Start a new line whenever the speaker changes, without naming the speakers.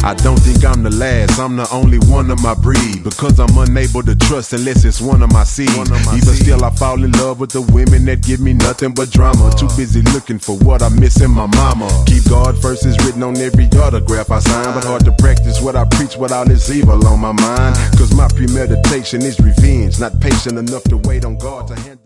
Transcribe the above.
I don't think I'm the last, I'm the only one of my breed, because I'm unable to trust unless it's one of my seeds. Even still I fall in love with the women that give me nothing but drama. Too busy looking for what I miss in my mama. Keep God first is written on every autograph I sign, but hard to practice what I preach with all this evil on my mind. Cause my premeditation is revenge, not patient enough to wait on God to handle